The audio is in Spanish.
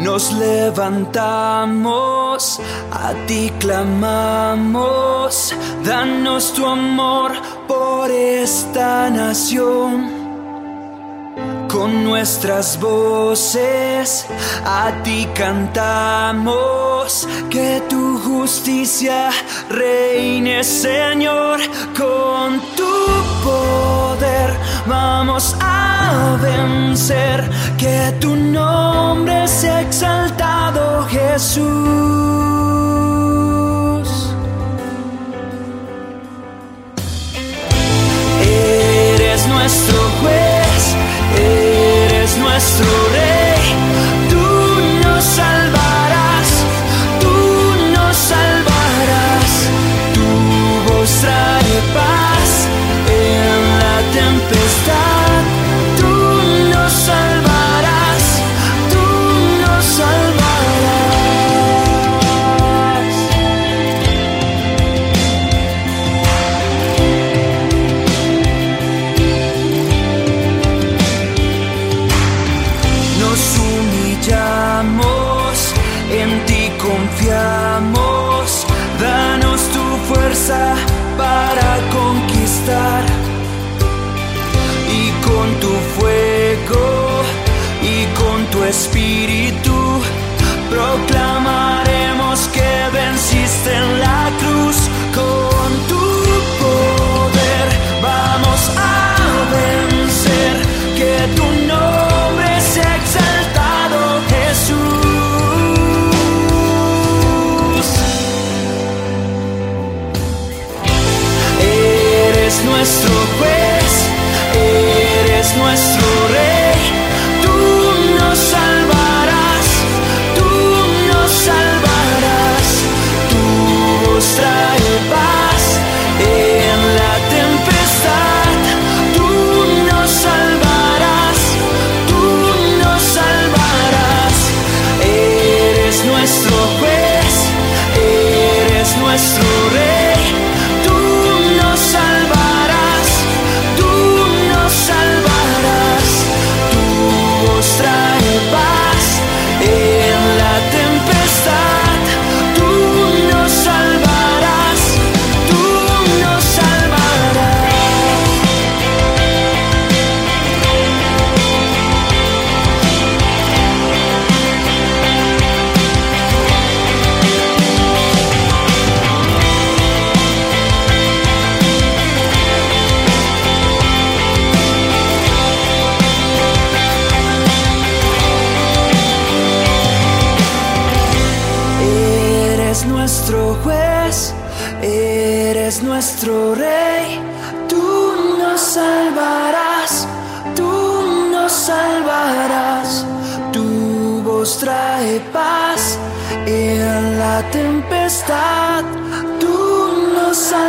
Nos levantamos, a ti clamamos, danos tu amor por esta nación. Con nuestras voces a ti cantamos, que tu justicia reine, Señor. Con tu poder vamos a vencer, que tu nombre sea exaltado, Jesús. Eres nuestro juez, eres nuestro rey, tú nos salvarás, tú nos salvarás. Tu voz trae paz en la tempestad, tú nos salvarás, tú nos salvarás. Nos humillamos, en ti confiamos, danos tu fuerza para conquistar. Y con tu fuego y con tu espíritu proclamaremos que venciste en la cruz. Con tu poder vamos a vencer, que tu nombre sea exaltado, Jesús. Eres nuestro juez, eres nuestro rey, tú nos salvarás, tú nos salvarás. Tu voz trae paz en la tempestad, tú nos salvarás, tú nos salvarás. Eres nuestro juez, eres nuestro rey, tú nos salvarás, tú nos salvarás. Tu voz trae paz en la tempestad, tú nos salvarás, tú nos salvarás. Eres nuestro juez, eres nuestro rey, tú nos salvarás, tú nos salvarás. Tu voz trae paz en la tempestad, tú nos salvarás.